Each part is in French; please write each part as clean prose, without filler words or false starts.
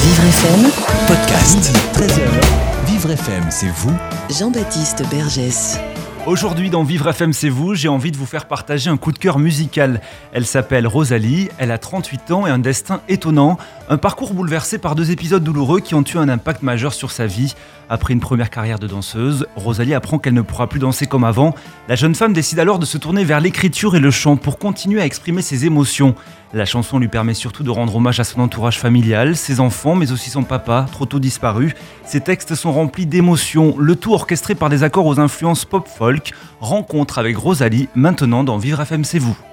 Vivre FM, Podcast. 13h. Vivre FM, c'est vous. Jean-Baptiste Bergès. Aujourd'hui dans Vivre FM c'est vous, j'ai envie de vous faire partager un coup de cœur musical. Elle s'appelle Rosalie, elle a 38 ans et un destin étonnant. Un parcours bouleversé par 2 épisodes douloureux qui ont eu un impact majeur sur sa vie. Après une première carrière de danseuse, Rosalie apprend qu'elle ne pourra plus danser comme avant. La jeune femme décide alors de se tourner vers l'écriture et le chant pour continuer à exprimer ses émotions. La chanson lui permet surtout de rendre hommage à son entourage familial, ses enfants, mais aussi son papa, trop tôt disparu. Ses textes sont remplis d'émotions, le tout orchestré par des accords aux influences pop-folk. Rencontre avec Rosalie, maintenant dans Vivre FM, c'est vous.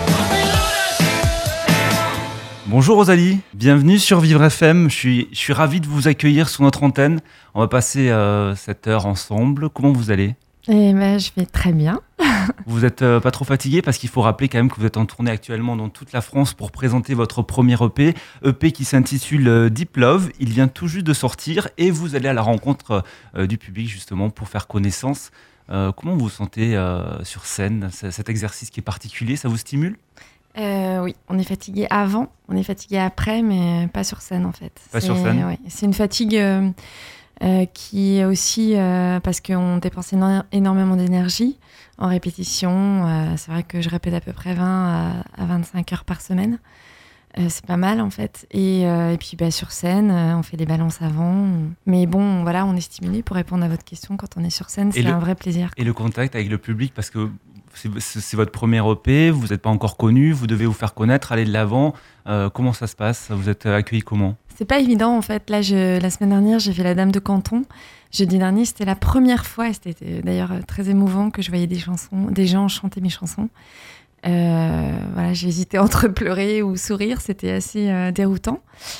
Bonjour Rosalie, bienvenue sur Vivre FM. Je suis ravi de vous accueillir sur notre antenne. On va passer cette heure ensemble. Comment vous allez ? Je vais très bien. Vous n'êtes pas trop fatigué parce qu'il faut rappeler quand même que vous êtes en tournée actuellement dans toute la France pour présenter votre premier EP qui s'intitule Deep Love. Il vient tout juste de sortir et vous allez à la rencontre du public justement pour faire connaissance. Comment vous vous sentez sur scène ? Cet exercice qui est particulier, ça vous stimule ? Oui, on est fatigué avant, on est fatigué après, mais pas sur scène en fait. Sur scène ? Oui, c'est une fatigue qui est aussi parce qu'on dépense énormément d'énergie en répétition. C'est vrai que je répète à peu près 20 à 25 heures par semaine. C'est pas mal en fait. Et puis sur scène, on fait des balances avant. Mais bon, voilà, on est stimulé pour répondre à votre question. Quand on est sur scène, c'est un vrai plaisir. Et le contact avec le public, parce que c'est votre premier EP, vous n'êtes pas encore connu, vous devez vous faire connaître, aller de l'avant. Comment ça se passe ? Vous êtes accueilli comment ? C'est pas évident en fait. Là, la semaine dernière, j'ai fait La Dame de Canton. Jeudi dernier, c'était la première fois, et c'était d'ailleurs très émouvant que je voyais des gens chanter mes chansons. J'ai hésité entre pleurer ou sourire, c'était assez déroutant.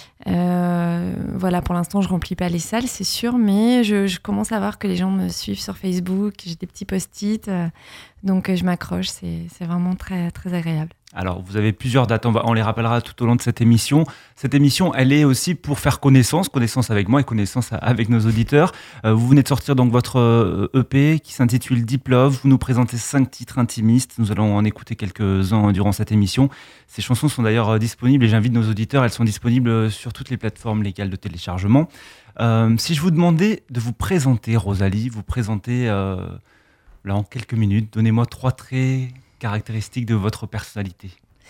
Pour l'instant, je remplis pas les salles, c'est sûr, mais je commence à voir que les gens me suivent sur Facebook, j'ai des petits post-it, donc je m'accroche, c'est vraiment très, très agréable. Alors, vous avez plusieurs dates, on les rappellera tout au long de cette émission. Cette émission, elle est aussi pour faire connaissance avec moi et connaissance avec nos auditeurs. Vous venez de sortir donc votre EP qui s'intitule Deep Love. Vous nous présentez 5 titres intimistes. Nous allons en écouter quelques-uns durant cette émission. Ces chansons sont d'ailleurs disponibles et j'invite nos auditeurs, elles sont disponibles sur toutes les plateformes légales de téléchargement. Si je vous demandais de vous présenter, Rosalie, là en quelques minutes, donnez-moi 3 traits caractéristiques de votre personnalité.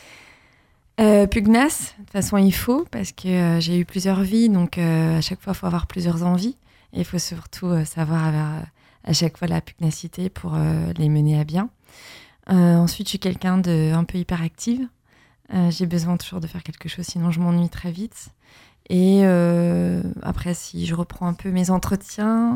Pugnace, de toute façon il faut, parce que j'ai eu plusieurs vies, donc à chaque fois il faut avoir plusieurs envies, et il faut surtout savoir avoir à chaque fois la pugnacité pour les mener à bien. Ensuite je suis quelqu'un de un peu hyperactive, j'ai besoin toujours de faire quelque chose, sinon je m'ennuie très vite. Et après, si je reprends un peu mes entretiens,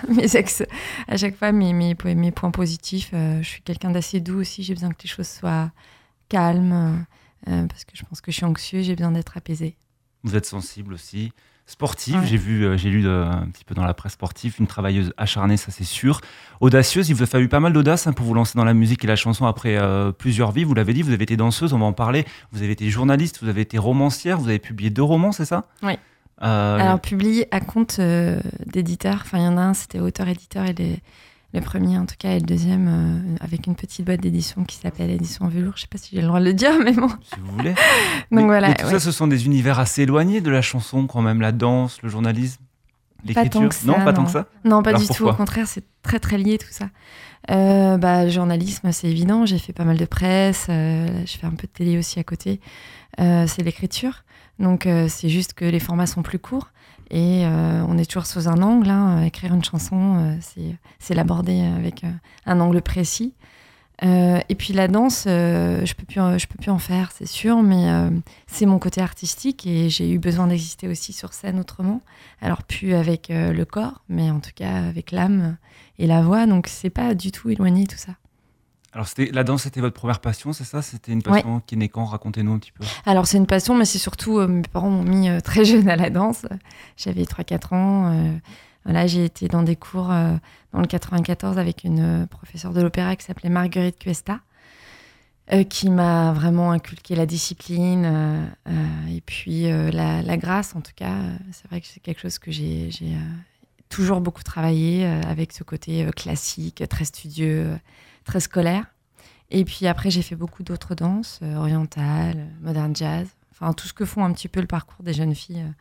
à chaque fois mes points positifs, je suis quelqu'un d'assez doux aussi, j'ai besoin que les choses soient calmes, parce que je pense que je suis anxieux, j'ai besoin d'être apaisée. Vous êtes sensible aussi, sportive, ouais. J'ai lu un petit peu dans la presse sportive, une travailleuse acharnée, ça c'est sûr. Audacieuse, il vous a fallu pas mal d'audace pour vous lancer dans la musique et la chanson après plusieurs vies. Vous l'avez dit, vous avez été danseuse, on va en parler. Vous avez été journaliste, vous avez été romancière, vous avez publié 2 romans, c'est ça ? Oui. Alors publié à compte d'éditeur. Enfin, il y en a un, c'était auteur-éditeur et le premier en tout cas, et le deuxième avec une petite boîte d'édition qui s'appelle Édition Velours. Je sais pas si j'ai le droit de le dire, mais bon. Si vous voulez. Donc voilà. Mais tout ça, ce sont des univers assez éloignés de la chanson quand même, la danse, le journalisme, l'écriture. Pas tant que ça. Non, pas Alors du tout. Au contraire, c'est très très lié tout ça. Le journalisme, c'est évident. J'ai fait pas mal de presse. Je fais un peu de télé aussi à côté. C'est l'écriture. Donc c'est juste que les formats sont plus courts. Et on est toujours sous un angle. Écrire une chanson, c'est l'aborder avec un angle précis. Et puis la danse, je peux plus en faire, c'est sûr, mais c'est mon côté artistique et j'ai eu besoin d'exister aussi sur scène autrement. Alors plus avec le corps, mais en tout cas avec l'âme et la voix. Donc c'est pas du tout éloigné tout ça. Alors la danse, c'était votre première passion, c'est ça ? C'était une passion qui est née quand ? Racontez-nous un petit peu. Alors c'est une passion, mais c'est surtout mes parents m'ont mis très jeune à la danse. J'avais 3-4 ans. J'ai été dans des cours dans le 94 avec une professeure de l'opéra qui s'appelait Marguerite Cuesta, qui m'a vraiment inculqué la discipline et puis la grâce en tout cas. C'est vrai que c'est quelque chose que j'ai toujours beaucoup travaillé avec ce côté classique, très studieux, très scolaire. Et puis après, j'ai fait beaucoup d'autres danses, orientales, modern jazz, enfin tout ce que font un petit peu le parcours des jeunes filles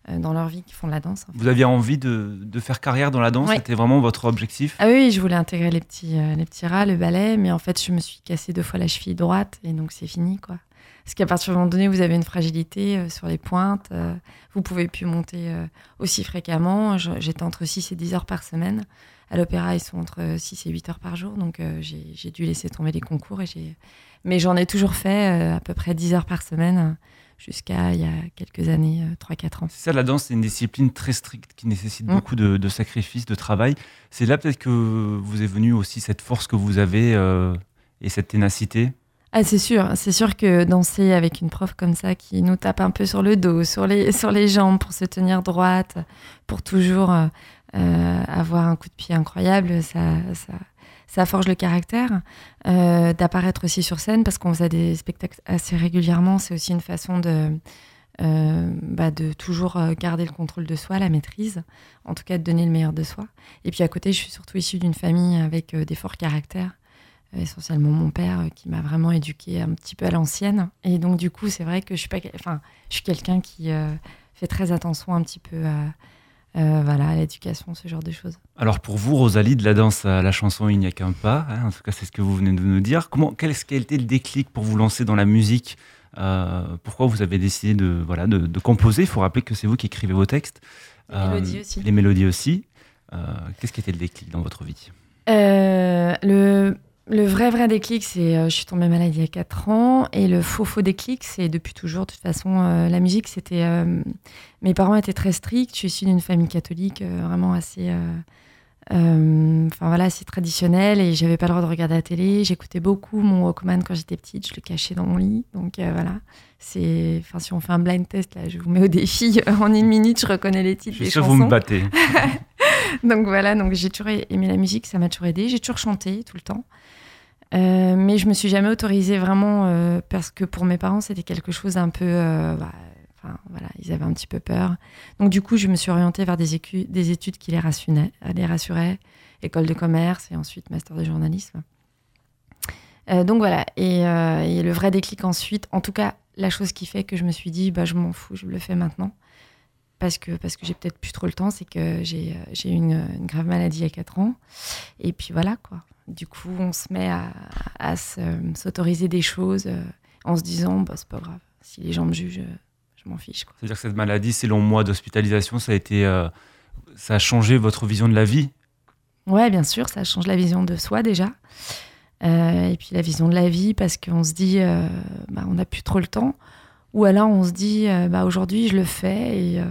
dans leur vie qui font de la danse. En fait. Vous aviez envie de faire carrière dans la danse? Ouais. C'était vraiment votre objectif? Ah oui, je voulais intégrer les petits rats, le ballet, mais en fait, je me suis cassé 2 fois la cheville droite et donc c'est fini, quoi. Parce qu'à partir d'un moment donné, vous avez une fragilité sur les pointes, vous pouvez plus monter aussi fréquemment. J'étais entre 6 et 10 heures par semaine. À l'opéra, ils sont entre 6 et 8 heures par jour, donc j'ai dû laisser tomber les concours. Mais j'en ai toujours fait à peu près 10 heures par semaine, jusqu'à il y a quelques années, 3-4 ans. C'est ça, la danse, c'est une discipline très stricte qui nécessite beaucoup de sacrifices, de travail. C'est là peut-être que vous est venue aussi cette force que vous avez et cette ténacité? Ah, c'est sûr que danser avec une prof comme ça qui nous tape un peu sur le dos, sur les jambes pour se tenir droite, pour toujours avoir un coup de pied incroyable, ça forge le caractère. D'apparaître aussi sur scène, parce qu'on faisait des spectacles assez régulièrement, c'est aussi une façon de toujours garder le contrôle de soi, la maîtrise, en tout cas de donner le meilleur de soi. Et puis à côté, je suis surtout issue d'une famille avec des forts caractères. Essentiellement mon père qui m'a vraiment éduquée un petit peu à l'ancienne, et donc du coup c'est vrai que je suis quelqu'un qui fait très attention un petit peu à l'éducation, ce genre de choses. Alors pour vous, Rosalie, de la danse à la chanson, il n'y a qu'un pas, hein, en tout cas c'est ce que vous venez de nous dire. Quel a été le déclic pour vous lancer dans la musique? Pourquoi vous avez décidé de composer? Il faut rappeler que c'est vous qui écrivez vos textes. Les mélodies aussi. Qu'est-ce qui a été le déclic dans votre vie? Le vrai déclic, c'est je suis tombée malade il y a 4 ans, et le faux déclic, c'est depuis toujours. De toute façon, la musique, c'était... mes parents étaient très stricts. Je suis issue d'une famille catholique vraiment assez assez traditionnelle, et j'avais pas le droit de regarder la télé. J'écoutais beaucoup mon Walkman quand j'étais petite, je le cachais dans mon lit. Donc si on fait un blind test, là, je vous mets au défi. En 1 minute, je reconnais les titres des chansons. Je suis sûr que vous me battez. donc j'ai toujours aimé la musique, ça m'a toujours aidée. J'ai toujours chanté tout le temps. Mais je me suis jamais autorisée vraiment parce que pour mes parents c'était quelque chose d'un peu ils avaient un petit peu peur, donc du coup je me suis orientée vers des études qui les rassuraient, école de commerce et ensuite master de journalisme. Donc voilà, et le vrai déclic ensuite, en tout cas la chose qui fait que je me suis dit je m'en fous, je le fais maintenant parce que j'ai peut-être plus trop le temps, c'est que j'ai eu une grave maladie il y a 4 ans, et puis voilà quoi. Du coup, on se met à s'autoriser des choses en se disant c'est pas grave, si les gens me jugent, je m'en fiche, quoi. C'est-à-dire que cette maladie, ces longs mois d'hospitalisation, ça a changé votre vision de la vie? Ouais, bien sûr, ça change la vision de soi déjà, et puis la vision de la vie, parce qu'on se dit on n'a plus trop le temps, ou alors on se dit aujourd'hui je le fais, et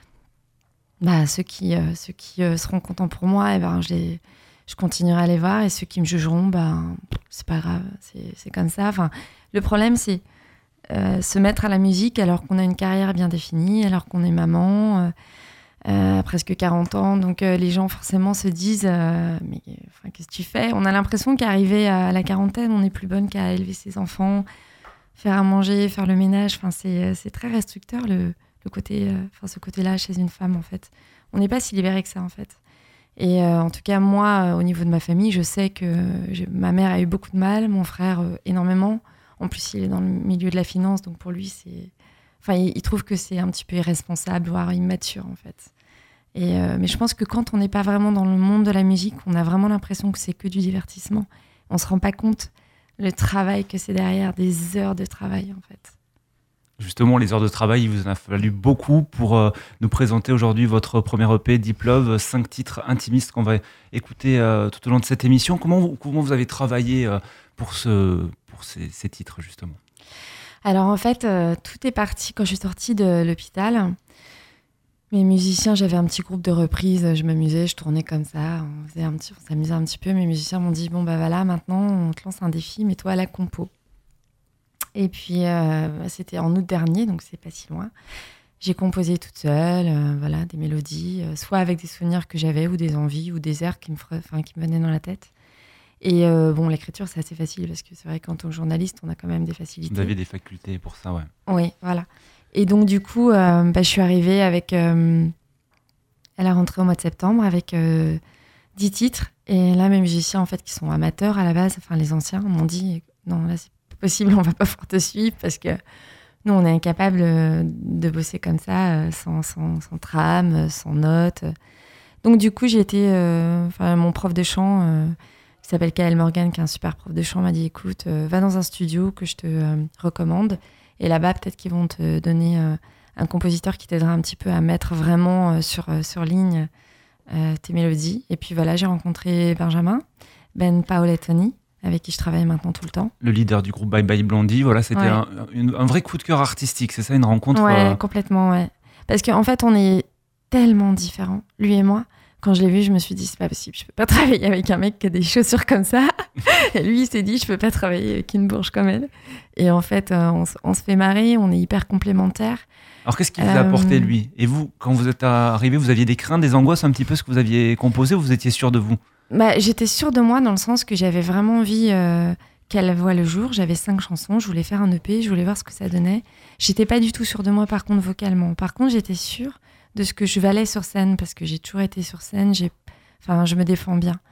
ceux qui seront contents pour moi, je continuerai à les voir, et ceux qui me jugeront, c'est pas grave, c'est comme ça. Enfin, le problème, c'est se mettre à la musique alors qu'on a une carrière bien définie, alors qu'on est maman, à presque 40 ans. Donc les gens forcément se disent mais qu'est-ce que tu fais? On a l'impression qu'arrivé à la quarantaine, on n'est plus bonne qu'à élever ses enfants, faire à manger, faire le ménage. Enfin, c'est très restricteur ce côté-là chez une femme, en fait. On n'est pas si libéré que ça, en fait. Et en tout cas, moi, au niveau de ma famille, je sais que ma mère a eu beaucoup de mal, mon frère énormément. En plus, il est dans le milieu de la finance, donc pour lui, il trouve que c'est un petit peu irresponsable, voire immature, en fait. Mais je pense que quand on n'est pas vraiment dans le monde de la musique, on a vraiment l'impression que c'est que du divertissement. On ne se rend pas compte le travail que c'est derrière, des heures de travail, en fait. Justement, les heures de travail, il vous en a fallu beaucoup pour nous présenter aujourd'hui votre premier EP, Deep Love, 5 titres intimistes qu'on va écouter tout au long de cette émission. Comment vous avez travaillé pour ces titres, justement? Alors en fait, tout est parti quand je suis sortie de l'hôpital. Mes musiciens, j'avais un petit groupe de reprises, je m'amusais, je tournais comme ça, on s'amusait un petit peu. Mes musiciens m'ont dit, maintenant on te lance un défi, mets-toi à la compo. Et puis, c'était en août dernier, donc c'est pas si loin. J'ai composé toute seule, des mélodies, soit avec des souvenirs que j'avais, ou des envies, ou des airs qui me venaient dans la tête. Et l'écriture, c'est assez facile, parce que c'est vrai qu'en tant que journaliste, on a quand même des facilités. Vous avez des facultés pour ça, ouais. Oui, voilà. Et donc, du coup, je suis arrivée avec... à la rentrée au mois de septembre, avec 10 titres. Et là, mes musiciens, en fait, qui sont amateurs à la base, les anciens, m'ont dit, non, là, c'est possible, on va pas pouvoir te suivre Nous, on est incapable de bosser comme ça, sans trame, sans notes. Donc, du coup, mon prof de chant, qui s'appelle Kael Morgan, qui est un super prof de chant, m'a dit, écoute, va dans un studio que je te recommande. Et là-bas, peut-être qu'ils vont te donner un compositeur qui t'aidera un petit peu à mettre vraiment sur ligne tes mélodies. Et puis voilà, j'ai rencontré Benjamin, Ben Paolettoni, avec qui je travaille maintenant tout le temps. Le leader du groupe Bye Bye Blondie, voilà, c'était un vrai coup de cœur artistique, c'est ça, une rencontre Ouais, complètement, ouais. Parce qu'en fait, on est tellement différents, lui et moi. Quand je l'ai vu, je me suis dit, c'est pas possible, je peux pas travailler avec un mec qui a des chaussures comme ça. Et lui, il s'est dit, je peux pas travailler avec une bourge comme elle. Et en fait, on se fait marrer, on est hyper complémentaires. Alors, qu'est-ce qu'il vous a apporté, lui ? Et vous, quand vous êtes arrivé, vous aviez des craintes, des angoisses, un petit peu ce que vous aviez composé, ou vous étiez sûr de vous ? J'étais sûre de moi dans le sens que j'avais vraiment envie qu'elle voie le jour. J'avais 5 chansons, je voulais faire un EP, je voulais voir ce que ça donnait. J'étais pas du tout sûre de moi, par contre, vocalement. Par contre, j'étais sûre de ce que je valais sur scène, parce que j'ai toujours été sur scène, je me défends bien.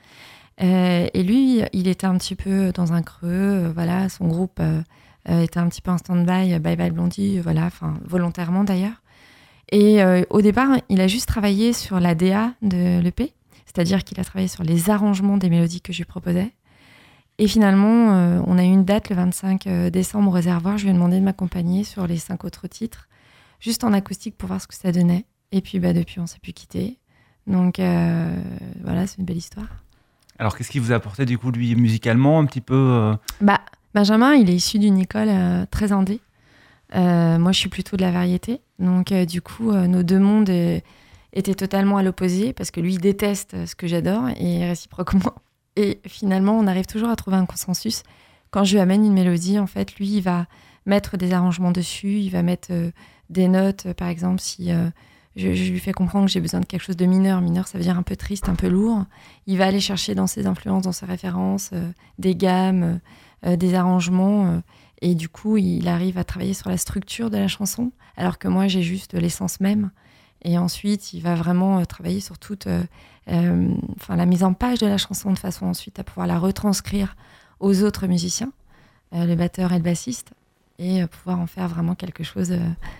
Et lui, il était un petit peu dans un creux, voilà, son groupe était un petit peu en stand-by, Bye Bye Blondie, voilà, volontairement d'ailleurs. Et au départ, il a juste travaillé sur la DA de l'EP, c'est-à-dire qu'il a travaillé sur les arrangements des mélodies que je lui proposais. Et finalement, on a eu une date le 25 décembre au Réservoir, je lui ai demandé de m'accompagner sur les 5 autres titres, juste en acoustique pour voir ce que ça donnait. Et puis depuis, on ne s'est plus quittés. Donc voilà, c'est une belle histoire. Alors, qu'est-ce qu'il vous a apporté, du coup, lui, musicalement, un petit peu Benjamin, il est issu d'une école très indé. Moi, je suis plutôt de la variété. Donc, du coup, nos deux mondes étaient totalement à l'opposé, parce que lui, il déteste ce que j'adore, et réciproquement. Et finalement, on arrive toujours à trouver un consensus. Quand je lui amène une mélodie, en fait, lui, il va mettre des arrangements dessus, il va mettre des notes, par exemple, si... Je lui fais comprendre que j'ai besoin de quelque chose de mineur. Mineur, ça veut dire un peu triste, un peu lourd. Il va aller chercher dans ses influences, dans ses références, des gammes, des arrangements. Et du coup, il arrive à travailler sur la structure de la chanson, alors que moi, j'ai juste l'essence même. Et ensuite, il va vraiment travailler sur toute la mise en page de la chanson, de façon ensuite à pouvoir la retranscrire aux autres musiciens, le batteur et le bassiste, et pouvoir en faire vraiment quelque chose...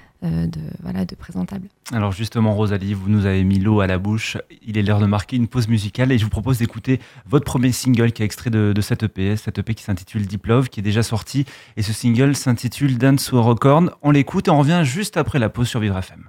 de présentable. Alors justement, Rosalie, vous nous avez mis l'eau à la bouche. Il est l'heure de marquer une pause musicale et je vous propose d'écouter votre premier single qui est extrait de cette EP qui s'intitule Deep Love, qui est déjà sorti. Et ce single s'intitule Dance to a Rock-Horn. On l'écoute et on revient juste après la pause sur Vivre FM.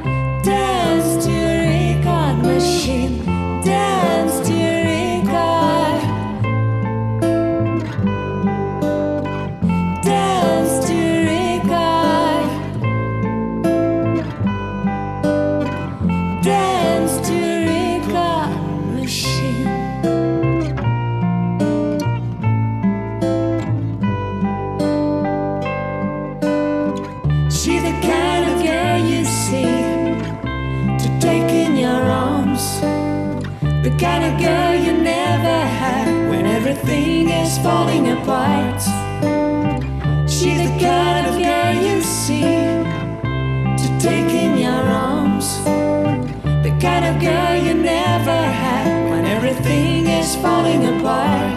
Dance to record. falling apart. She's the kind of girl you see to take in your arms, the kind of girl you never had when everything is falling apart.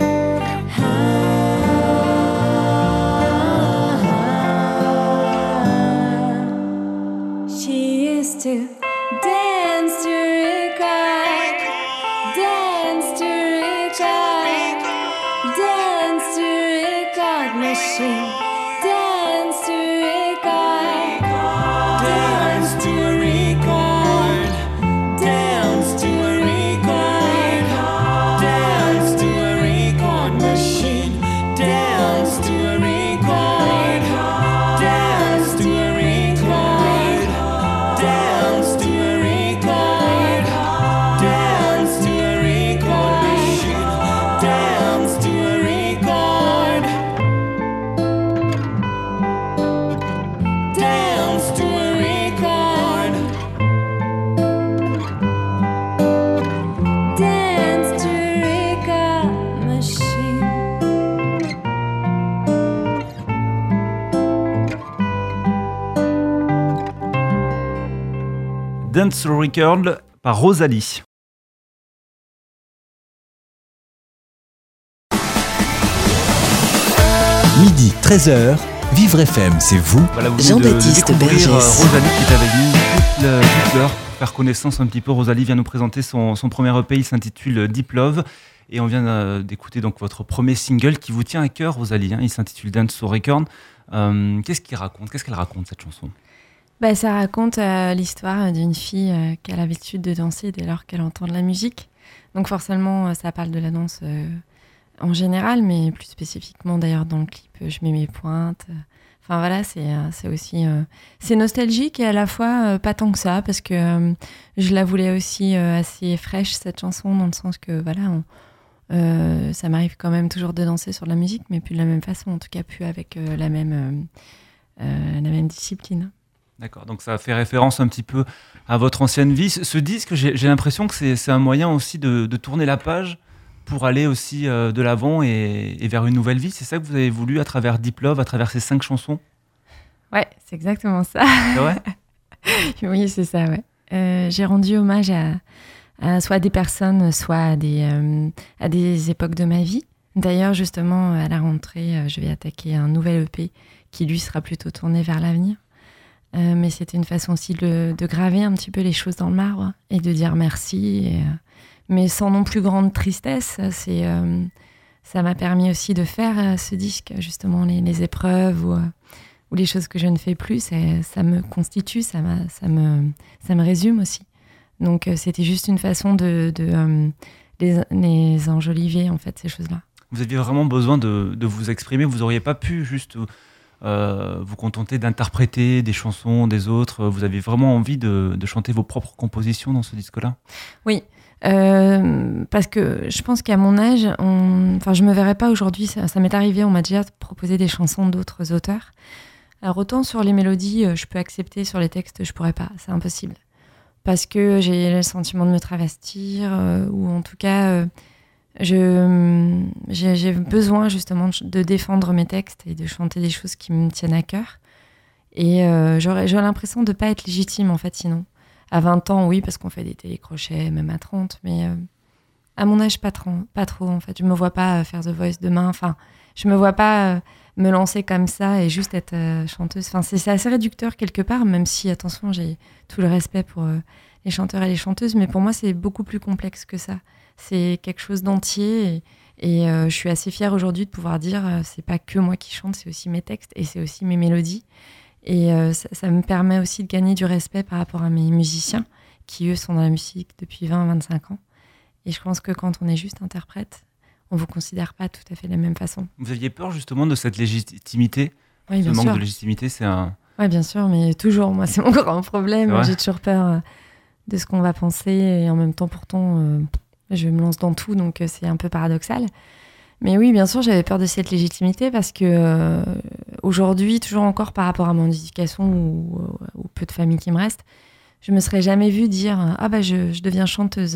She used to dance to record, dance to record, dance to record machine, dance to record, dance to record, dance to record, dance to record machine, dance to record, dance to record, dance to record, dance to record machine, dance to record, dance to record, dance to record machine. Dance to Record par Rosalie. Midi 13h, Vivre FM, c'est vous. Voilà, vous venez Jean-Baptiste de découvrir Bergès. Rosalie qui est avec nous toute l'heure pour faire connaissance un petit peu. Rosalie vient nous présenter son premier EP, il s'intitule Deep Love. Et on vient d'écouter donc votre premier single qui vous tient à cœur, Rosalie. Il s'intitule Dance to Record. Qu'est-ce qu'elle raconte cette chanson? Bah, ça raconte l'histoire d'une fille qui a l'habitude de danser dès lors qu'elle entend de la musique. Donc forcément, ça parle de la danse en général, mais plus spécifiquement d'ailleurs dans le clip, je mets mes pointes. Enfin voilà, c'est aussi c'est nostalgique et à la fois pas tant que ça, parce que je la voulais aussi assez fraîche, cette chanson, dans le sens que voilà, ça m'arrive quand même toujours de danser sur de la musique, mais plus de la même façon, en tout cas plus avec la même discipline. D'accord, donc ça fait référence un petit peu à votre ancienne vie. Ce disque, j'ai l'impression que c'est un moyen aussi de tourner la page pour aller aussi de l'avant et vers une nouvelle vie. C'est ça que vous avez voulu à travers Deep Love, à travers ces 5 chansons? Ouais, c'est exactement ça. C'est vrai? Oui, c'est ça, ouais. J'ai rendu hommage à soit des personnes, soit à des époques de ma vie. D'ailleurs, justement, à la rentrée, je vais attaquer un nouvel EP qui, lui, sera plutôt tourné vers l'avenir. Mais c'était une façon aussi de graver un petit peu les choses dans le marbre et de dire merci, mais sans non plus grande tristesse. Ça m'a permis aussi de faire ce disque, justement, les épreuves ou les choses que je ne fais plus, ça me constitue, ça me résume aussi. Donc c'était juste une façon de les enjoliver, en fait, ces choses-là. Vous aviez vraiment besoin de vous exprimer, vous n'auriez pas pu juste vous contenter d'interpréter des chansons des autres, vous avez vraiment envie de chanter vos propres compositions dans ce disque-là? Oui. Parce que je pense qu'à mon âge, je me verrais pas aujourd'hui, ça m'est arrivé, on m'a déjà proposé des chansons d'autres auteurs. Alors autant sur les mélodies, je peux accepter, sur les textes, je pourrais pas, c'est impossible. Parce que j'ai le sentiment de me travestir, ou en tout cas, j'ai besoin justement de défendre mes textes et de chanter des choses qui me tiennent à cœur. Et j'ai l'impression de pas être légitime, en fait, sinon. À 20 ans, oui, parce qu'on fait des télécrochets, même à 30, mais à mon âge, pas trop, en fait. Je me vois pas faire The Voice demain, enfin, je me vois pas me lancer comme ça et juste être chanteuse. Enfin, c'est assez réducteur quelque part, même si, attention, j'ai tout le respect pour les chanteurs et les chanteuses, mais pour moi, c'est beaucoup plus complexe que ça. C'est quelque chose d'entier et je suis assez fière aujourd'hui de pouvoir dire c'est pas que moi qui chante, c'est aussi mes textes et c'est aussi mes mélodies. Et ça me permet aussi de gagner du respect par rapport à mes musiciens qui, eux, sont dans la musique depuis 20-25 ans. Et je pense que quand on est juste interprète, on ne vous considère pas tout à fait de la même façon. Vous aviez peur justement de cette légitimité? Oui, bien sûr. Ce manque de légitimité, c'est un... Oui, bien sûr, mais toujours, moi, c'est mon grand problème. J'ai toujours peur de ce qu'on va penser et en même temps, pourtant, je me lance dans tout, donc c'est un peu paradoxal. Mais oui, bien sûr, j'avais peur de cette légitimité parce que aujourd'hui, toujours encore par rapport à mon éducation ou peu de famille qui me reste, je me serais jamais vue dire « Ah bah je deviens chanteuse ».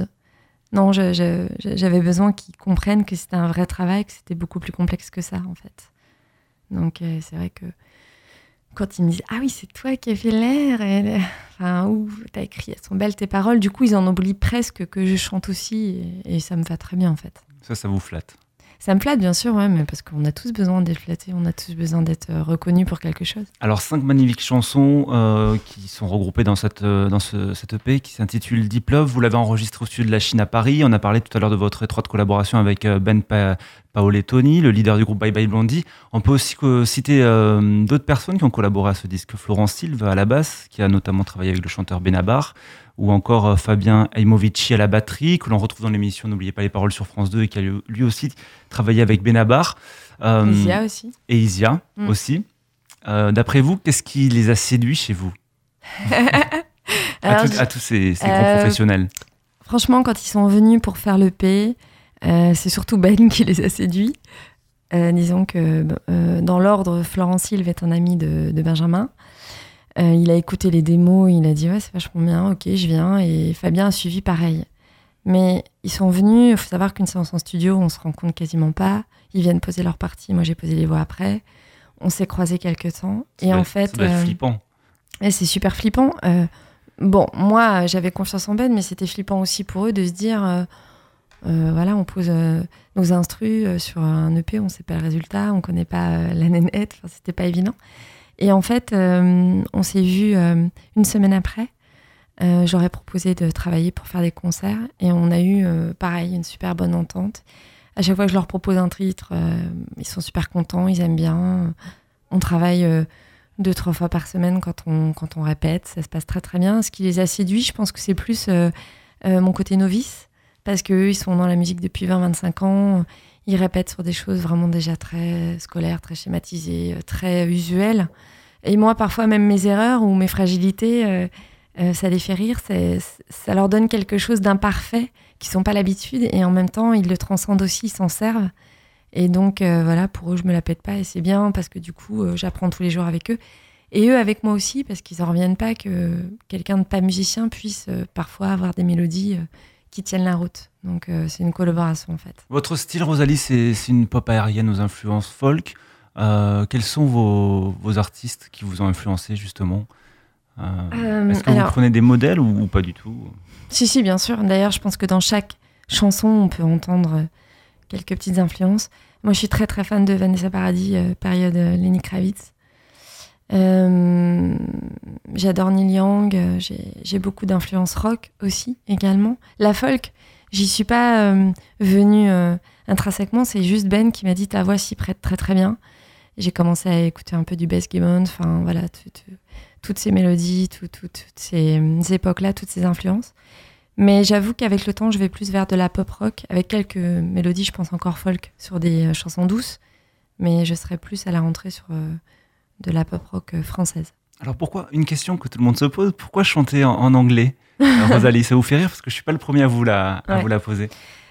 Non, j'avais besoin qu'ils comprennent que c'était un vrai travail, que c'était beaucoup plus complexe que ça, en fait. Donc, c'est vrai que quand ils me disent « Ah oui, c'est toi qui as fait l'air !» Enfin, ou « T'as écrit, elles sont belles tes paroles », du coup, ils en oublient presque que je chante aussi, et ça me va très bien, en fait. Ça vous flatte? Ça me flatte, bien sûr, ouais, mais parce qu'on a tous besoin d'être flattés, on a tous besoin d'être reconnus pour quelque chose. Alors, 5 magnifiques chansons qui sont regroupées dans cette EP qui s'intitule Deep Love. Vous l'avez enregistré au studio de la Chine à Paris. On a parlé tout à l'heure de votre étroite collaboration avec Ben Paolettoni, le leader du groupe Bye Bye Blondie. On peut aussi citer d'autres personnes qui ont collaboré à ce disque. Florence Silve à la basse, qui a notamment travaillé avec le chanteur Benabar, ou encore Fabien Aimovici à la batterie, que l'on retrouve dans l'émission N'oubliez pas les paroles sur France 2 et qui a lui aussi travaillé avec Benabar. Isia aussi. Et Isia aussi. D'après vous, qu'est-ce qui les a séduits chez vous? à tous ces grands professionnels. Franchement, quand ils sont venus pour faire l'EP, c'est surtout Ben qui les a séduits. Disons que dans l'ordre, Florence Silve est un ami de Benjamin. Il a écouté les démos, il a dit ouais, c'est vachement bien, ok, je viens. Et Fabien a suivi pareil. Mais ils sont venus, il faut savoir qu'une séance en studio, on se rencontre quasiment pas. Ils viennent poser leur partie, moi j'ai posé les voix après. On s'est croisés quelques temps. Ça doit être flippant. Et c'est super flippant. Bon, moi j'avais confiance en Ben, mais c'était flippant aussi pour eux de se dire voilà, on pose nos instrus sur un EP, on sait pas le résultat, on connaît pas la nénette, enfin, c'était pas évident. Et en fait, on s'est vu une semaine après. J'aurais proposé de travailler pour faire des concerts et on a eu, pareil, une super bonne entente. À chaque fois que je leur propose un titre, ils sont super contents, ils aiment bien. On travaille 2-3 fois par semaine quand on répète, ça se passe très très bien. Ce qui les a séduits, je pense que c'est plus mon côté novice, parce qu'eux, ils sont dans la musique depuis 20-25 ans. Ils répètent sur des choses vraiment déjà très scolaires, très schématisées, très usuelles. Et moi, parfois, même mes erreurs ou mes fragilités, ça les fait rire. Ça leur donne quelque chose d'imparfait qu'ils n'ont pas l'habitude. Et en même temps, ils le transcendent aussi, ils s'en servent. Et donc, voilà, pour eux, je me la pète pas. Et c'est bien parce que du coup, j'apprends tous les jours avec eux. Et eux avec moi aussi, parce qu'ils n'en reviennent pas que quelqu'un de pas musicien puisse parfois avoir des mélodies qui tiennent la route. Donc c'est une collaboration en fait. Votre style, Rosalie, c'est une pop aérienne aux influences folk. Quels sont vos artistes qui vous ont influencé justement? Est-ce que vous prenez des modèles ou pas du tout? Si, bien sûr. D'ailleurs, je pense que dans chaque chanson, on peut entendre quelques petites influences. Moi, je suis très très fan de Vanessa Paradis, période Lenny Kravitz. J'adore Neil Young, j'ai beaucoup d'influence rock aussi également. La folk, j'y suis pas venue intrinsèquement, c'est juste Ben qui m'a dit ta voix s'y prête très très bien. J'ai commencé à écouter un peu du Beth Gibbons, enfin voilà, toutes ces mélodies, toutes ces époques-là, toutes ces influences. Mais j'avoue qu'avec le temps, je vais plus vers de la pop rock, avec quelques mélodies, je pense encore folk, sur des chansons douces, mais je serais plus à la rentrée sur de la pop rock française. Alors pourquoi, une question que tout le monde se pose, pourquoi chanter en anglais? Rosalie, ça vous fait rire parce que je suis pas le premier à vous la poser.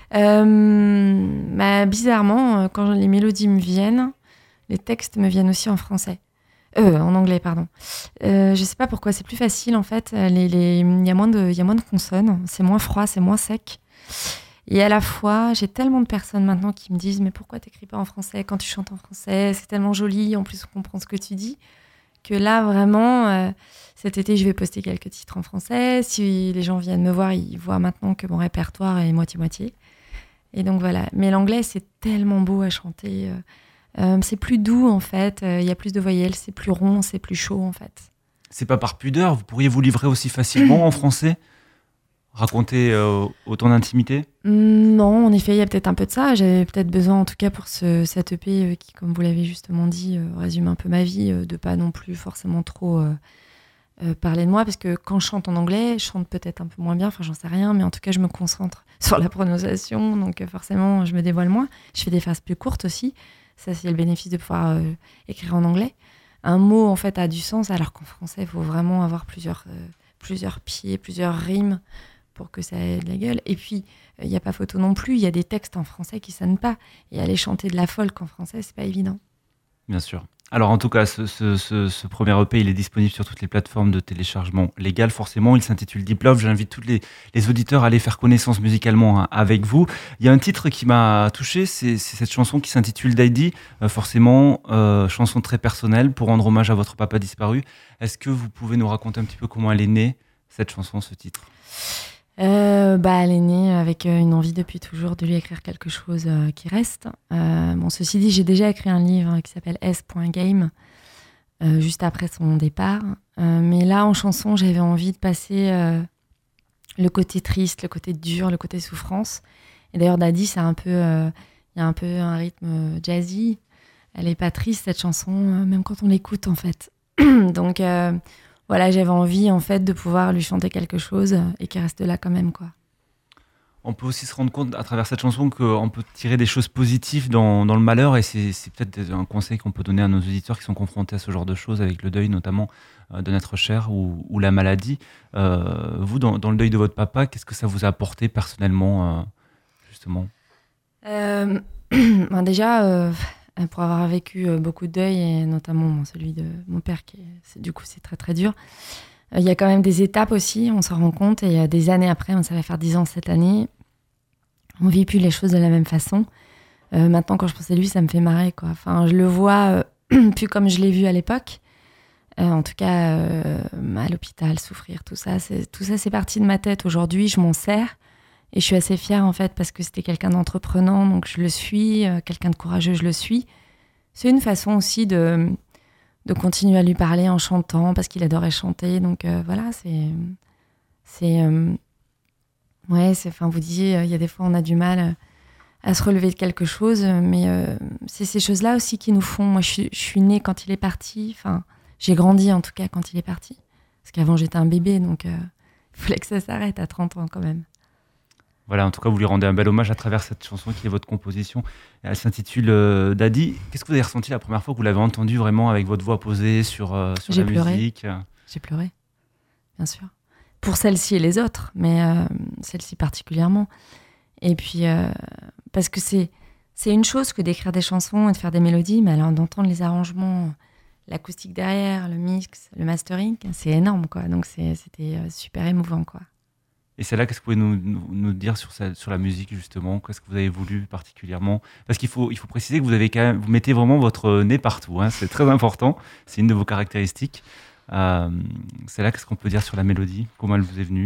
Bizarrement, quand les mélodies me viennent, les textes me viennent aussi en français. En anglais, pardon. Je sais pas pourquoi, c'est plus facile en fait. Il y a moins de consonnes, c'est moins froid, c'est moins sec. Et à la fois, j'ai tellement de personnes maintenant qui me disent « Mais pourquoi t'écris pas en français quand tu chantes en français? C'est tellement joli, en plus on comprend ce que tu dis. » Que là, vraiment, cet été, je vais poster quelques titres en français. Si les gens viennent me voir, ils voient maintenant que mon répertoire est moitié-moitié. Et donc voilà. Mais l'anglais, c'est tellement beau à chanter. C'est plus doux en fait. Il y a plus de voyelles, c'est plus rond, c'est plus chaud en fait. C'est pas par pudeur? Vous pourriez vous livrer aussi facilement en français? Raconter autant d'intimité? Non, en effet, il y a peut-être un peu de ça. J'avais peut-être besoin, en tout cas pour cette EP qui, comme vous l'avez justement dit, résume un peu ma vie, de pas non plus forcément trop parler de moi, parce que quand je chante en anglais, je chante peut-être un peu moins bien, enfin j'en sais rien, mais en tout cas je me concentre sur la prononciation, donc forcément je me dévoile moins. Je fais des phases plus courtes aussi, ça c'est le bénéfice de pouvoir écrire en anglais. Un mot en fait a du sens, alors qu'en français il faut vraiment avoir plusieurs pieds, plusieurs rimes pour que ça ait de la gueule. Et puis, il n'y a pas photo non plus, il y a des textes en français qui ne sonnent pas. Et aller chanter de la folk en français, c'est pas évident. Bien sûr. Alors en tout cas, ce premier EP, il est disponible sur toutes les plateformes de téléchargement légales, forcément. Il s'intitule Deep Love. J'invite tous les auditeurs à aller faire connaissance musicalement avec vous. Il y a un titre qui m'a touché, c'est cette chanson qui s'intitule Daddy. Forcément, chanson très personnelle pour rendre hommage à votre papa disparu. Est-ce que vous pouvez nous raconter un petit peu comment elle est née, cette chanson, ce titre ? Elle est née avec une envie depuis toujours de lui écrire quelque chose qui reste. Ceci dit, j'ai déjà écrit un livre qui s'appelle S.Game, juste après son départ. Mais là, en chanson, j'avais envie de passer le côté triste, le côté dur, le côté souffrance. Et d'ailleurs, Daddy, c'est un peu, y a un peu un rythme jazzy. Elle est pas triste, cette chanson, même quand on l'écoute, en fait. Donc... Voilà, j'avais envie en fait de pouvoir lui chanter quelque chose et qu'il reste là quand même, quoi. On peut aussi se rendre compte à travers cette chanson qu'on peut tirer des choses positives dans le malheur, et c'est peut-être un conseil qu'on peut donner à nos auditeurs qui sont confrontés à ce genre de choses, avec le deuil notamment de notre cher ou la maladie. Vous, dans le deuil de votre papa, qu'est-ce que ça vous a apporté personnellement, justement ? Déjà... pour avoir vécu beaucoup de deuil, et notamment celui de mon père, c'est très très dur. Il y a quand même des étapes aussi, on s'en rend compte, et des années après, ça va faire 10 ans cette année, on ne vit plus les choses de la même façon. Maintenant, quand je pense à lui, ça me fait marrer, quoi. Enfin, je le vois plus comme je l'ai vu à l'époque. En tout cas, à l'hôpital, souffrir, tout ça, c'est parti de ma tête. Aujourd'hui, je m'en sers. Et je suis assez fière, en fait, parce que c'était quelqu'un d'entreprenant, donc je le suis, quelqu'un de courageux, je le suis. C'est une façon aussi de continuer à lui parler en chantant, parce qu'il adorait chanter. Donc voilà, vous disiez, il y a des fois, on a du mal à se relever de quelque chose, mais c'est ces choses-là aussi qui nous font... Moi, je suis née quand il est parti, enfin, j'ai grandi, en tout cas, quand il est parti. Parce qu'avant, j'étais un bébé, donc il fallait que ça s'arrête à 30 ans, quand même. Voilà, en tout cas, vous lui rendez un bel hommage à travers cette chanson qui est votre composition. Elle s'intitule Daddy. Qu'est-ce que vous avez ressenti la première fois que vous l'avez entendue vraiment avec votre voix posée sur la musique ? J'ai pleuré, bien sûr. Pour celle-ci et les autres, mais celle-ci particulièrement. Et puis, parce que c'est une chose que d'écrire des chansons et de faire des mélodies, mais alors d'entendre les arrangements, l'acoustique derrière, le mix, le mastering, c'est énorme, quoi. Donc c'était super émouvant, quoi. Et c'est là, qu'est-ce que vous pouvez nous dire sur la musique, justement ? Qu'est-ce que vous avez voulu particulièrement ? Parce qu'il faut préciser que vous mettez vraiment votre nez partout, hein, c'est très important, c'est une de vos caractéristiques. C'est là, qu'est-ce qu'on peut dire sur la mélodie ? Comment elle vous est venue ?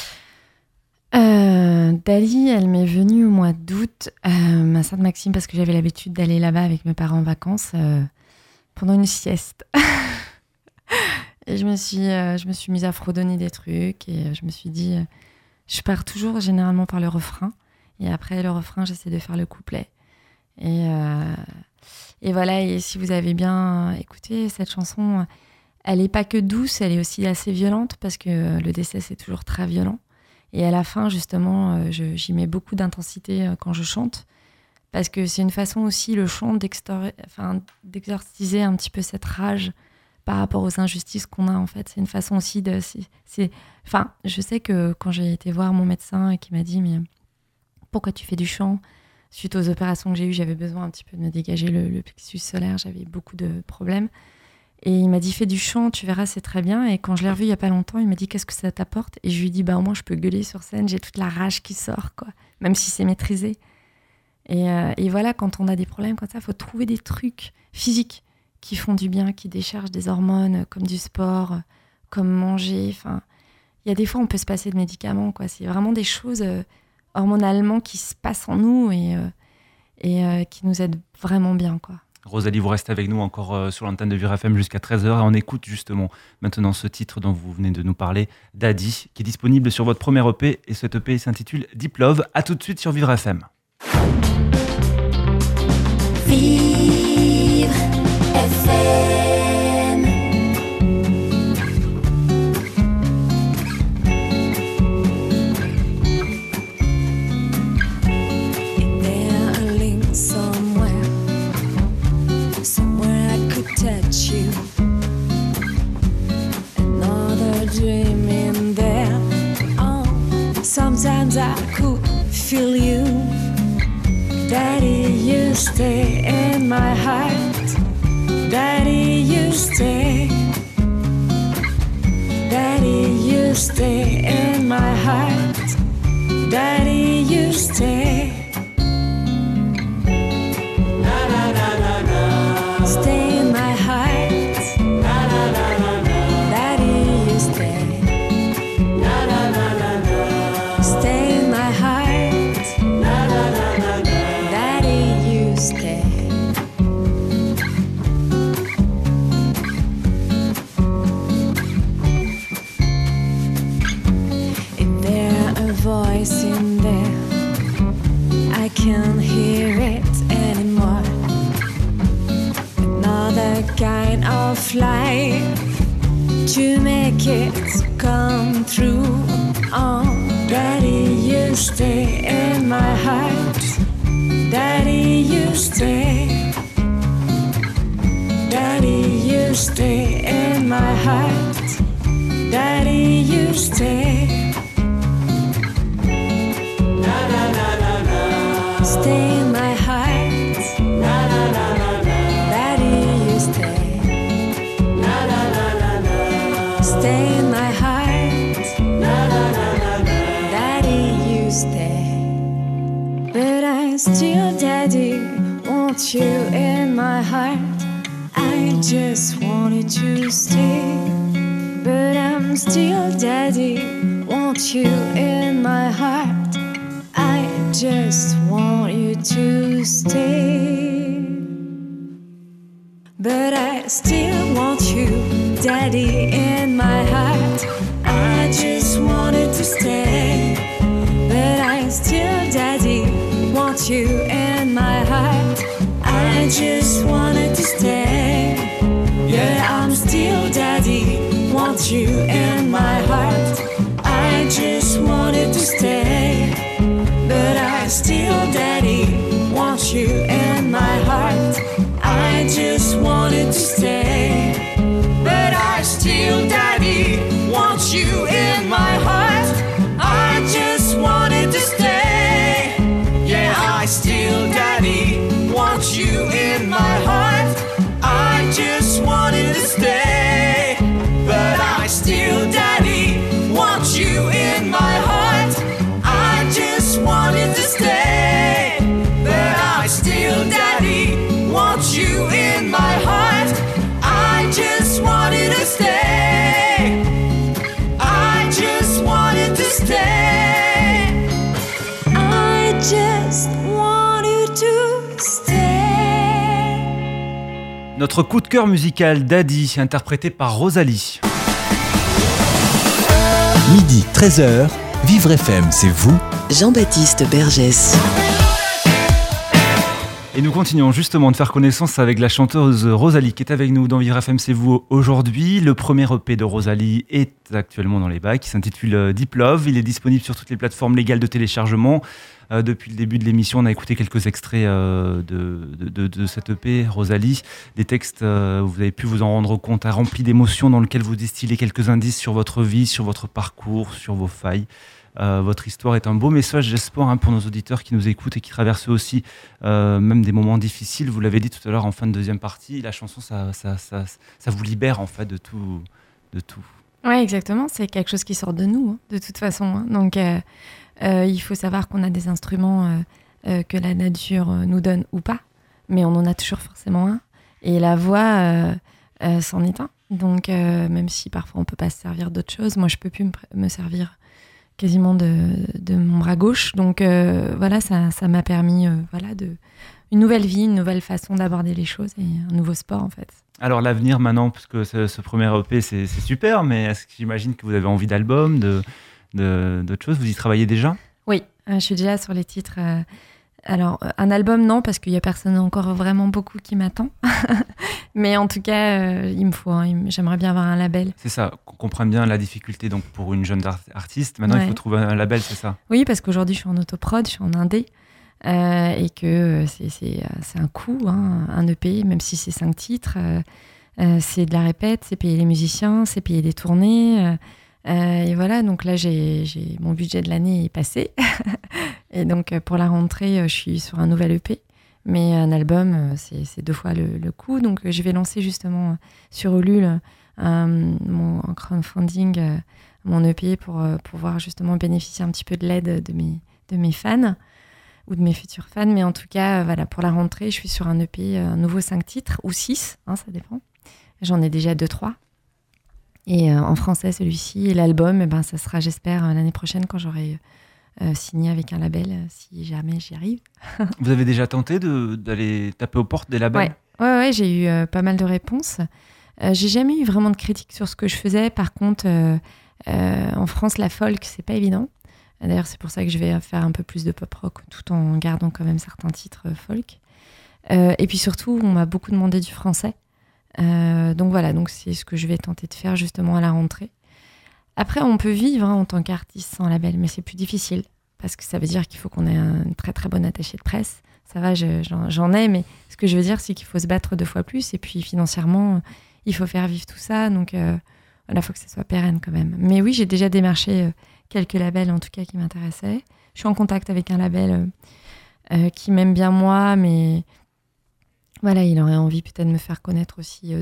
Dali, elle m'est venue au mois d'août à Sainte-Maxime, parce que j'avais l'habitude d'aller là-bas avec mes parents en vacances pendant une sieste. Et je me suis mise à fredonner des trucs, et je me suis dit, je pars toujours généralement par le refrain, et après le refrain, j'essaie de faire le couplet. Et voilà, et si vous avez bien écouté cette chanson, elle n'est pas que douce, elle est aussi assez violente, parce que le décès, c'est toujours très violent. Et à la fin, justement, j'y mets beaucoup d'intensité quand je chante, parce que c'est une façon aussi, le chant, d'exorciser un petit peu cette rage par rapport aux injustices qu'on a, en fait. C'est une façon aussi de... je sais que quand j'ai été voir mon médecin et qui m'a dit « Mais pourquoi tu fais du chant ?» Suite aux opérations que j'ai eues, j'avais besoin un petit peu de me dégager le plexus solaire, j'avais beaucoup de problèmes. Et il m'a dit « Fais du chant, tu verras, c'est très bien. » Et quand je l'ai revu il n'y a pas longtemps, il m'a dit « Qu'est-ce que ça t'apporte ?» Et je lui ai dit « Au moins, je peux gueuler sur scène, j'ai toute la rage qui sort, quoi, même si c'est maîtrisé. » Et voilà, quand on a des problèmes comme ça, il faut trouver des trucs physiques qui font du bien, qui déchargent des hormones, comme du sport, comme manger. Enfin, il y a des fois, on peut se passer de médicaments, quoi. C'est vraiment des choses hormonalement qui se passent en nous et qui nous aident vraiment bien, quoi. Rosalie, vous restez avec nous encore sur l'antenne de Vivre FM jusqu'à 13h, et on écoute justement maintenant ce titre dont vous venez de nous parler, Daddy, qui est disponible sur votre premier EP, et cet EP s'intitule Deep Love. À tout de suite sur Vivre FM. Vivre FM. Is there a link somewhere I could touch you? Another dream in there. Oh, sometimes I could feel you. Daddy, you stay in my heart. Daddy, stay in my heart. Daddy, you stay. Stay in my heart. Daddy, you stay. Stay in my heart. Daddy, you stay. Is there a voice in there? I can't hear it anymore. Another kind of life to make it come true. Oh, Daddy, you stay in my heart. Daddy, you stay. Daddy, you stay in my heart. Daddy, you stay. Stay in my heart. Daddy, you stay. Stay in my heart. Daddy, you stay. But I still, Daddy, want you in my heart. I just wanted to stay. But I'm still, Daddy, want you in my heart. I just want you to stay. But I still want you, Daddy, in my heart. I just wanted to stay. But I still, Daddy, want you in my heart. I just wanted to stay. Yeah, I'm still, Daddy, want you in my heart. I just wanted to stay. But I still, Daddy, want you in my heart. I just wanted to stay. But I still, Daddy, want you in my heart. I just wanted to stay. Yeah, I still, Daddy, want you in my heart. I just wanted to stay. But I still, Daddy, want you in my heart. I just wanted to stay. But I still, Daddy, want you in my heart. I just wanted to stay. I just wanted to stay. I just wanted to stay. Notre coup de cœur musical Daddy, interprété par Rosalie. Midi 13h, Vivre FM, c'est vous. Jean-Baptiste Bergès. Et nous continuons justement de faire connaissance avec la chanteuse Rosalie qui est avec nous dans Vivre FM, c'est vous aujourd'hui. Le premier EP de Rosalie est actuellement dans les bacs, il s'intitule Deep Love. Il est disponible sur toutes les plateformes légales de téléchargement. Depuis le début de l'émission, on a écouté quelques extraits de cet EP, Rosalie. Des textes, vous avez pu vous en rendre compte, remplis d'émotions dans lesquels vous distillez quelques indices sur votre vie, sur votre parcours, sur vos failles. Votre histoire est un beau message, j'espère, pour nos auditeurs qui nous écoutent et qui traversent aussi même des moments difficiles. Vous l'avez dit tout à l'heure en fin de deuxième partie, la chanson, ça vous libère en fait de tout. Ouais, exactement. C'est quelque chose qui sort de nous, de toute façon. Donc, il faut savoir qu'on a des instruments que la nature nous donne ou pas, mais on en a toujours forcément un. Et la voix, c'en est un. Donc, même si parfois on peut pas se servir d'autre chose, moi je peux plus me servir quasiment de mon bras gauche. Donc voilà, ça m'a permis une nouvelle vie, une nouvelle façon d'aborder les choses et un nouveau sport en fait. Alors l'avenir maintenant, parce que ce premier EP c'est super, mais est-ce que j'imagine que vous avez envie d'albums, d'autres choses? Vous y travaillez déjà? Oui, je suis déjà sur les titres. Alors un album non, parce qu'il n'y a personne encore vraiment beaucoup qui m'attend. Mais en tout cas, il me faut. J'aimerais bien avoir un label. C'est ça, qu'on comprenne bien la difficulté donc pour une jeune artiste. Maintenant, il faut trouver un label, c'est ça? Oui, parce qu'aujourd'hui, je suis en autoprod, je suis en indé. Et que c'est un coût, un EP, même si c'est 5 titres. C'est de la répète, c'est payer les musiciens, c'est payer des tournées. Et voilà, donc là, mon budget de l'année est passé. Et donc, pour la rentrée, je suis sur un nouvel EP. Mais un album, c'est 2 fois le coût. Donc, je vais lancer justement sur Ulule en crowdfunding mon EP pour pouvoir justement bénéficier un petit peu de l'aide de mes fans ou de mes futurs fans. Mais en tout cas, voilà, pour la rentrée, je suis sur un EP, un nouveau 5 titres, ou 6, ça dépend. J'en ai déjà 2-3. Et en français, celui-ci, et l'album, ça sera, j'espère, l'année prochaine quand j'aurai signé avec un label, si jamais j'y arrive. Vous avez déjà tenté d'aller taper aux portes des labels ? Ouais, j'ai eu pas mal de réponses. J'ai jamais eu vraiment de critiques sur ce que je faisais. Par contre, en France, la folk, c'est pas évident. D'ailleurs, c'est pour ça que je vais faire un peu plus de pop rock, tout en gardant quand même certains titres folk. Et puis surtout, on m'a beaucoup demandé du français. Donc voilà, c'est ce que je vais tenter de faire justement à la rentrée. Après, on peut vivre en tant qu'artiste sans label, mais c'est plus difficile parce que ça veut dire qu'il faut qu'on ait un très très bon attaché de presse. Ça va, j'en ai, mais ce que je veux dire, c'est qu'il faut se battre 2 fois plus. Et puis financièrement, il faut faire vivre tout ça. Donc il faut que ça soit pérenne quand même. Mais oui, j'ai déjà démarché quelques labels en tout cas qui m'intéressaient. Je suis en contact avec un label qui m'aime bien moi, mais voilà, il aurait envie peut-être de me faire connaître aussi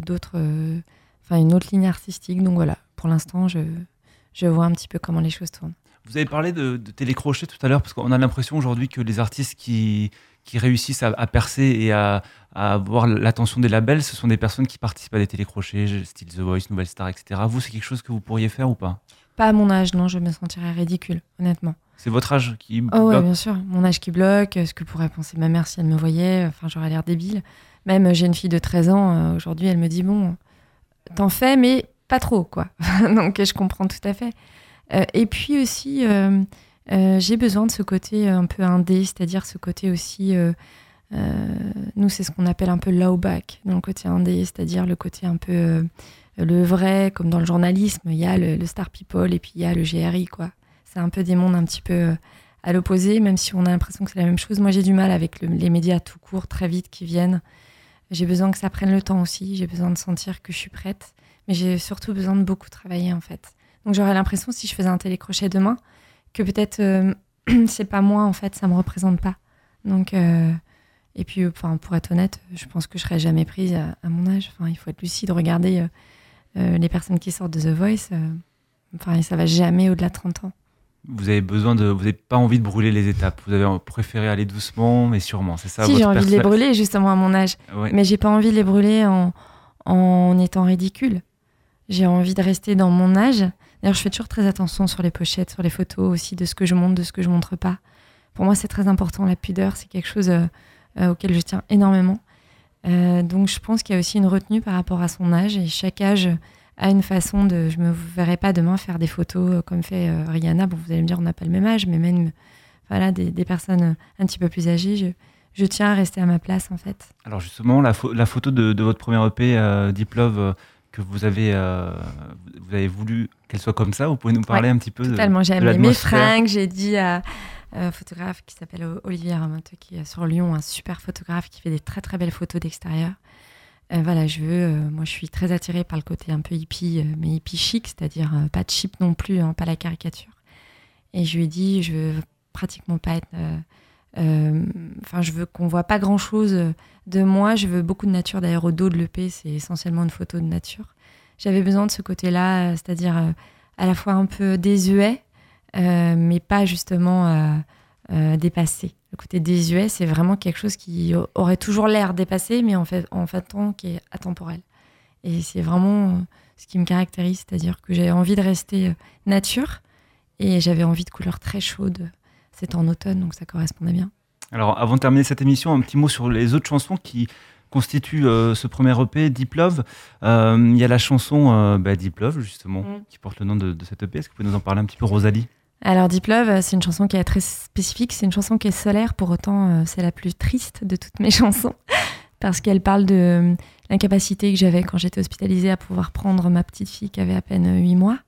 une autre ligne artistique. Donc voilà, pour l'instant, je vois un petit peu comment les choses tournent. Vous avez parlé de télécrochet tout à l'heure, parce qu'on a l'impression aujourd'hui que les artistes qui réussissent à percer et à avoir l'attention des labels, ce sont des personnes qui participent à des télécrochets, style The Voice, Nouvelle Star, etc. Vous, c'est quelque chose que vous pourriez faire ou pas ? Pas à mon âge, non, je me sentirais ridicule, honnêtement. C'est votre âge qui bloque ? Oh ouais, bien sûr, mon âge qui bloque, ce que pourrait penser ma mère si elle me voyait, j'aurais l'air débile. Même j'ai une fille de 13 ans, aujourd'hui, elle me dit, bon, t'en fais, mais pas trop, quoi. Donc je comprends tout à fait. Et puis aussi, j'ai besoin de ce côté un peu indé, c'est-à-dire ce côté aussi, nous c'est ce qu'on appelle un peu low-back, dans le côté indé, c'est-à-dire le côté un peu le vrai, comme dans le journalisme, il y a le star people et puis il y a le GRI, quoi. C'est un peu des mondes un petit peu à l'opposé, même si on a l'impression que c'est la même chose. Moi j'ai du mal avec les médias tout court, très vite, qui viennent. J'ai besoin que ça prenne le temps aussi, j'ai besoin de sentir que je suis prête, mais j'ai surtout besoin de beaucoup travailler en fait. Donc j'aurais l'impression, si je faisais un télécrochet demain, que peut-être c'est pas moi en fait, ça me représente pas. Donc et puis pour être honnête, je pense que je serais jamais prise à mon âge. Il faut être lucide, regarder les personnes qui sortent de The Voice, ça va jamais au-delà de 30 ans. Vous n'avez pas envie de brûler les étapes. Vous avez préféré aller doucement, mais sûrement. C'est ça. Si, j'ai envie de les brûler justement à mon âge, ouais. Mais j'ai pas envie de les brûler en étant ridicule. J'ai envie de rester dans mon âge. D'ailleurs, je fais toujours très attention sur les pochettes, sur les photos aussi, de ce que je montre, de ce que je montre pas. Pour moi, c'est très important. La pudeur, c'est quelque chose auquel je tiens énormément. Donc, je pense qu'il y a aussi une retenue par rapport à son âge. Et chaque âge a une façon de... Je me verrai pas demain faire des photos comme fait Rihanna. Bon, vous allez me dire, on n'a pas le même âge, mais même des personnes un petit peu plus âgées, je tiens à rester à ma place, en fait. Alors justement, la photo de votre premier EP, Deep Love, que vous avez voulu qu'elle soit comme ça. Vous pouvez nous parler un petit peu totalement. J'ai de amené mes l'atmosphère. fringues. J'ai dit à un photographe qui s'appelle Olivier Ramonteux, qui est sur Lyon, un super photographe qui fait des très très belles photos d'extérieur. Moi je suis très attirée par le côté un peu hippie, mais hippie chic, c'est-à-dire pas cheap non plus, pas la caricature. Et je lui ai dit, je veux pratiquement pas être... je veux qu'on voit pas grand-chose de moi. Je veux beaucoup de nature. D'ailleurs, au dos de l'EP, c'est essentiellement une photo de nature. J'avais besoin de ce côté-là, c'est-à-dire à la fois un peu désuet, mais pas justement dépassé. Le côté désuet, c'est vraiment quelque chose qui aurait toujours l'air dépassé, mais en fait qui est atemporel. Et c'est vraiment ce qui me caractérise, c'est-à-dire que j'avais envie de rester nature et j'avais envie de couleurs très chaudes. C'était en automne, donc ça correspondait bien. Alors, avant de terminer cette émission, un petit mot sur les autres chansons qui constituent ce premier EP, Deep Love. Il y a la chanson Deep Love, justement, qui porte le nom de cette EP. Est-ce que vous pouvez nous en parler un petit peu, Rosalie ? Alors, Deep Love, c'est une chanson qui est très spécifique. C'est une chanson qui est solaire, pour autant, c'est la plus triste de toutes mes chansons, parce qu'elle parle de l'incapacité que j'avais quand j'étais hospitalisée à pouvoir prendre ma petite fille qui avait à peine 8 mois.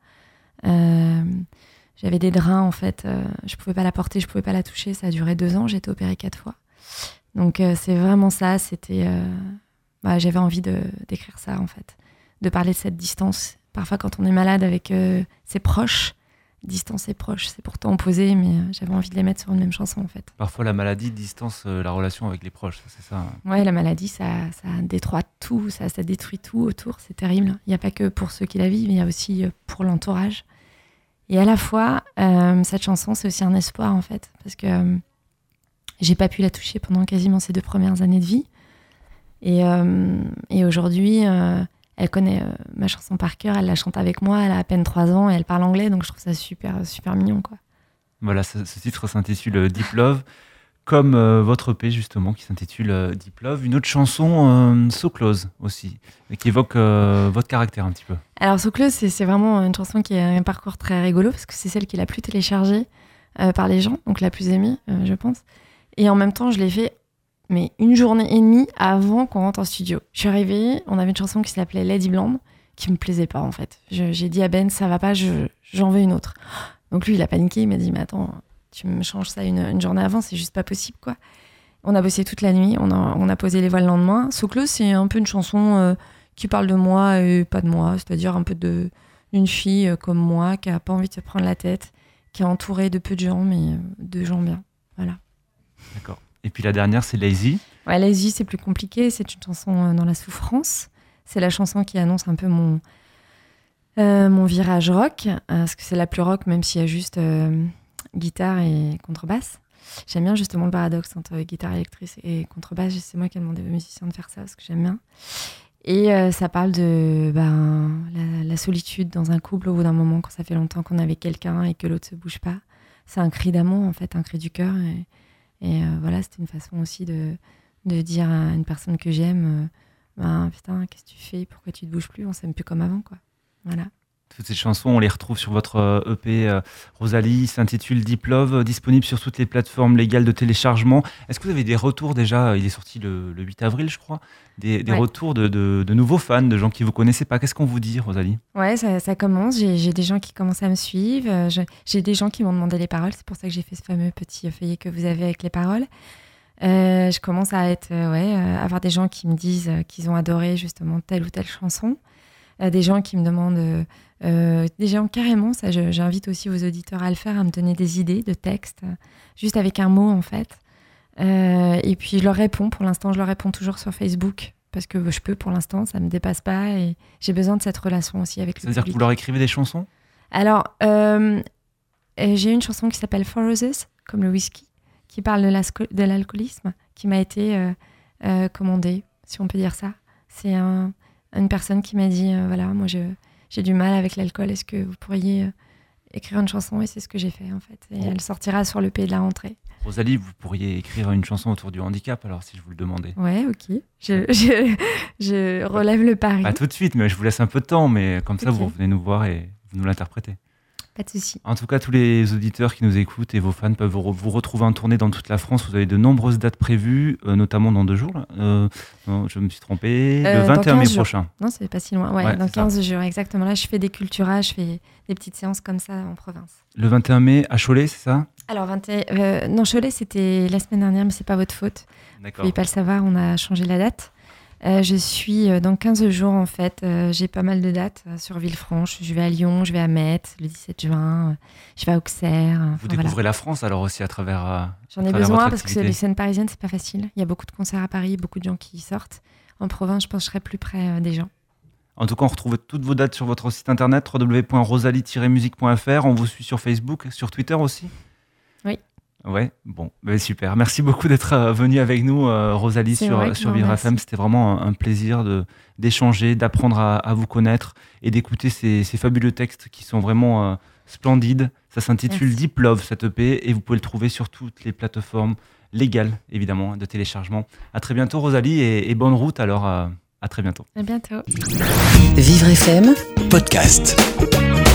J'avais des drains, en fait. Je pouvais pas la porter, je pouvais pas la toucher. Ça a duré 2 ans. J'ai été opérée 4 fois. Donc, c'est vraiment ça. J'avais envie d'écrire ça, en fait. De parler de cette distance. Parfois, quand on est malade avec ses proches, distance et proche, c'est pourtant opposé, mais j'avais envie de les mettre sur une même chanson en fait. Parfois, la maladie distance la relation avec les proches, c'est ça. Ouais, la maladie, ça détruit tout, ça détruit tout autour, c'est terrible. Il n'y a pas que pour ceux qui la vivent, il y a aussi pour l'entourage. Et à la fois, cette chanson, c'est aussi un espoir en fait, parce que j'ai pas pu la toucher pendant quasiment ces 2 premières années de vie. Et aujourd'hui, elle connaît ma chanson par cœur, elle la chante avec moi, elle a à peine 3 ans et elle parle anglais, donc je trouve ça super, super mignon, quoi. Voilà, ce titre s'intitule Deep Love, comme votre EP justement qui s'intitule Deep Love. Une autre chanson, So Close aussi, qui évoque votre caractère un petit peu. Alors So Close, c'est vraiment une chanson qui a un parcours très rigolo, parce que c'est celle qui est la plus téléchargée par les gens, donc la plus aimée, je pense. Et en même temps, je l'ai fait mais 1 journée et demie avant qu'on rentre en studio. Je suis arrivée, on avait une chanson qui s'appelait Lady Blonde, qui me plaisait pas en fait. J'ai dit à Ben, ça va pas, j'en veux une autre. Donc lui, il a paniqué, il m'a dit, mais attends, tu me changes ça une journée avant, c'est juste pas possible, quoi. On a bossé toute la nuit, on a posé les voiles le lendemain. So Close, c'est un peu une chanson qui parle de moi et pas de moi, c'est-à-dire un peu d'une fille comme moi, qui a pas envie de se prendre la tête, qui est entourée de peu de gens, mais de gens bien. Voilà. D'accord. Et puis la dernière, c'est Lazy. Ouais, Lazy, c'est plus compliqué. C'est une chanson dans la souffrance. C'est la chanson qui annonce un peu mon virage rock, parce que c'est la plus rock, même s'il y a juste guitare et contrebasse. J'aime bien justement le paradoxe entre guitare électrique et contrebasse. C'est moi qui ai demandé aux musiciens de faire ça, parce que j'aime bien. Et ça parle de la solitude dans un couple au bout d'un moment, quand ça fait longtemps qu'on est avec quelqu'un et que l'autre ne se bouge pas. C'est un cri d'amour, en fait, un cri du cœur. Et voilà, c'était une façon aussi de dire à une personne que j'aime, putain, qu'est-ce que tu fais? Pourquoi tu te bouges plus? On s'aime plus comme avant, quoi. Voilà. Toutes ces chansons, on les retrouve sur votre EP Rosalie, s'intitule Deep Love, disponible sur toutes les plateformes légales de téléchargement. Est-ce que vous avez des retours déjà? Il est sorti le 8 avril, je crois. Des retours de nouveaux fans, de gens qui ne vous connaissaient pas. Qu'est-ce qu'on vous dit, Rosalie? Ouais, ça commence. J'ai des gens qui commencent à me suivre. J'ai des gens qui m'ont demandé les paroles. C'est pour ça que j'ai fait ce fameux petit feuillet que vous avez avec les paroles. Je commence à avoir des gens qui me disent qu'ils ont adoré justement telle ou telle chanson. Des gens qui me demandent... des gens carrément, ça j'invite aussi vos auditeurs à le faire, à me donner des idées de textes, juste avec un mot en fait. Et puis je leur réponds, pour l'instant je leur réponds toujours sur Facebook, parce que je peux pour l'instant, ça ne me dépasse pas et j'ai besoin de cette relation aussi avec le public. C'est-à-dire que vous leur écrivez des chansons? Alors, j'ai une chanson qui s'appelle Four Roses, comme le whisky, qui parle de l'alcoolisme, qui m'a été commandée, si on peut dire ça. C'est une personne qui m'a dit, voilà, moi j'ai du mal avec l'alcool, est-ce que vous pourriez écrire une chanson? Et c'est ce que j'ai fait en fait. Et elle sortira sur l'EP de la rentrée. Rosalie, vous pourriez écrire une chanson autour du handicap alors, si je vous le demandais. Ouais, ok. Je relève le pari. Pas tout de suite, mais je vous laisse un peu de temps, mais comme ça vous venez nous voir et vous nous l'interprétez. Pas de souci. En tout cas, tous les auditeurs qui nous écoutent et vos fans peuvent vous retrouver en tournée dans toute la France. Vous avez de nombreuses dates prévues, notamment dans 2 jours. Là. Non, je me suis trompé. Le 21 mai prochain. Non, c'est pas si loin. Ouais, dans 15 jours, exactement. Là, je fais des culturas, je fais des petites séances comme ça en province. Le 21 mai à Cholet, c'est ça? Alors, non, Cholet, c'était la semaine dernière, mais c'est pas votre faute. D'accord. Vous pouvez pas le savoir, on a changé la date. Je suis dans 15 jours en fait, j'ai pas mal de dates sur Villefranche, je vais à Lyon, je vais à Metz le 17 juin, je vais à Auxerre. Vous découvrez la France alors aussi à travers J'en ai besoin parce que les scènes parisiennes c'est pas facile, il y a beaucoup de concerts à Paris, beaucoup de gens qui sortent. En province je pense que je serai plus près des gens. En tout cas on retrouve toutes vos dates sur votre site internet www.rosalie-musique.fr, on vous suit sur Facebook, sur Twitter aussi? Oui. Ouais, bon, super. Merci beaucoup d'être venu avec nous, Rosalie, sur Vivre FM. C'était vraiment un plaisir d'échanger, d'apprendre à vous connaître et d'écouter ces fabuleux textes qui sont vraiment splendides. Ça s'intitule Deep Love, cette EP, et vous pouvez le trouver sur toutes les plateformes légales, évidemment, de téléchargement. À très bientôt, Rosalie, et bonne route alors. À très bientôt. À bientôt. Vivre FM podcast.